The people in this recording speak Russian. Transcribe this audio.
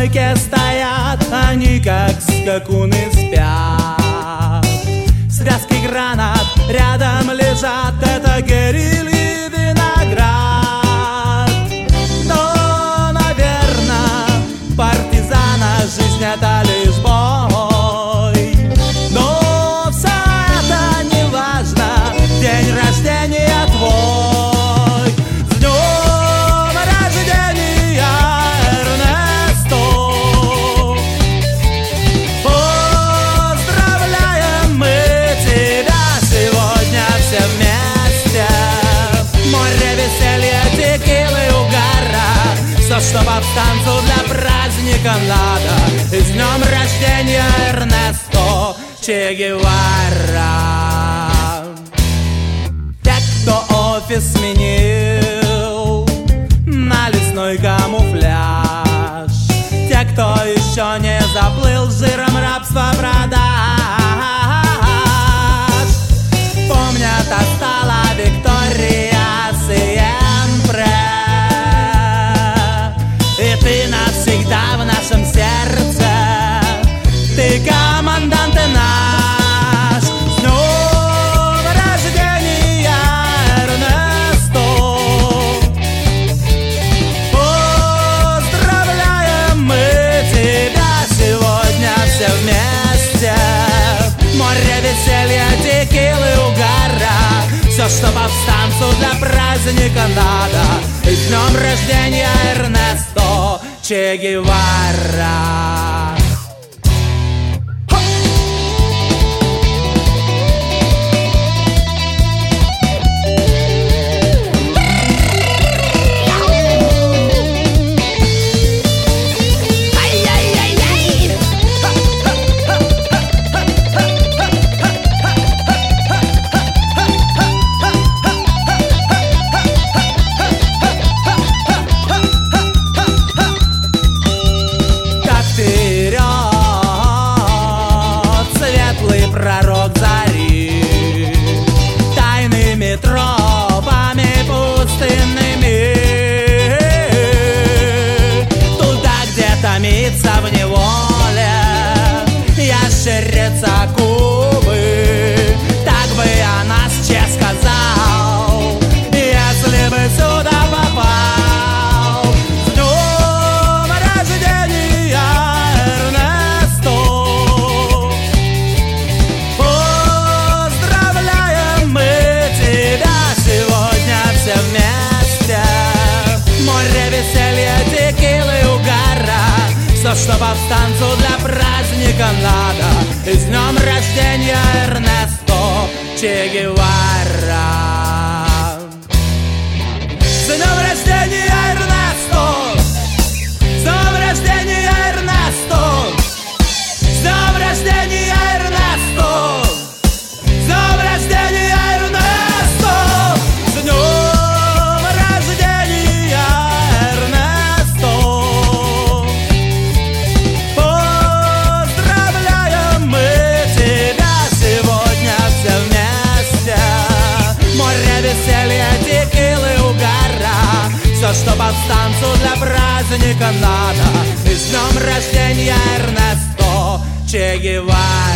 стойке стоят, они как скакуны спят. Связки гранат рядом лежат, это гериль и виноград. Но, наверное, партизана жизнь это лишь бой. Но все это не важно, день рождения твой. С днем рождения, Эрнесто! Поздравляем мы тебя сегодня все вместе. Море веселья, текилы, угара, все, что повстанцу для праздника надо. И с днем рождения, Эрнесто Че Гевара! Те, кто офис сменил на лесной камуфляж, те, кто еще не заплыл жиром рабства продаж, помнят, остала Виктория Сиемпре. И ты навсегда в нашем сердце, ты командант и наш. С днем рождения, Эрнесто! Поздравляем мы тебя сегодня все вместе. Море веселья, текилы, угара, все, что повстанцу для праздника надо. И с днем рождения, Эрнесто Че Гевара! Пророк зари, тайными тропами пустынными, туда, где томится в неволе ящерица Кубы. Так бы о нас Че сказал, если бы сюда попал. С днем рождения, Эрнесто! Все, что повстанцу для праздника надо. И с днем рождения, Эрнесто Че Гевара! С днем рождения, Эрнесто! С днем рождения, Эрнесто! С днем рождения, Эрнесто! С днем рождения, Эрнесто! С днем рождения, Эрнесто! Все, что повстанцу для праздника надо. И с днем рождения, Эрнесто Че Гевара!